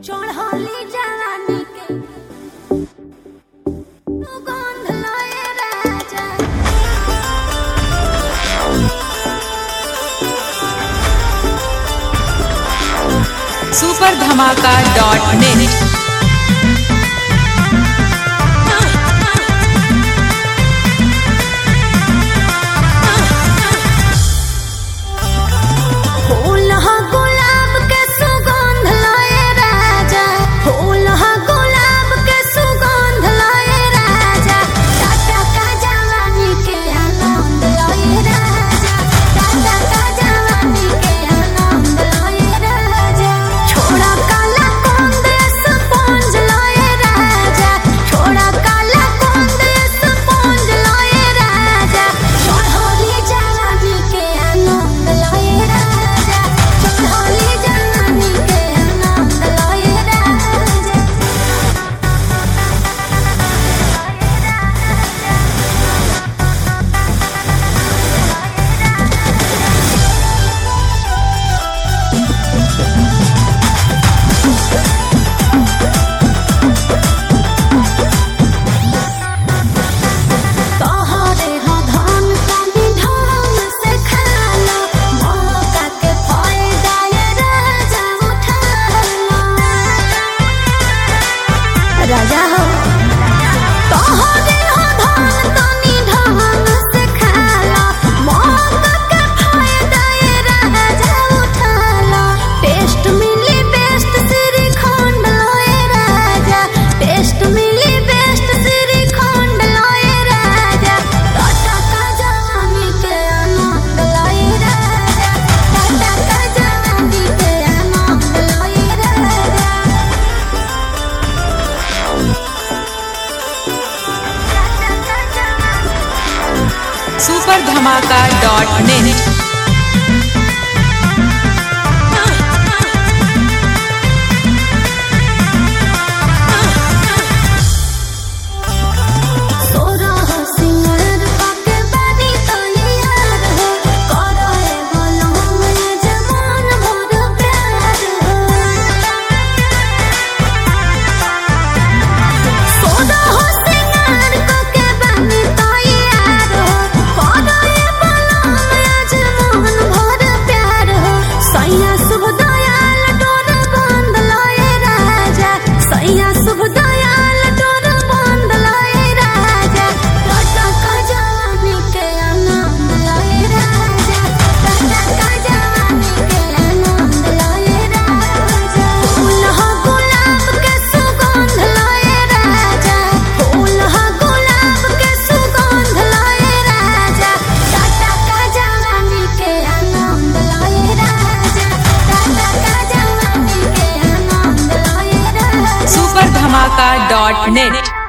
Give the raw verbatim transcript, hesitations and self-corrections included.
चढ़ली जवानी के सुगंध लए राजा। Super Dhamaka dot net. राजा हो तोहरे हो धान तनी ढंग से खाला, मौका के फायदा ये राजा उठाला। टेस्ट मिली बेस्ट श्रीखंड लोए राजा, टेस्ट मिली बेस्ट श्रीखंड लोए राजा। टाटा का जवानी के आनंद लोए राजा, टाटा का जवानी के आनंद लोए राजा। Super Dhamaka dot net. Super Dhamaka dot net.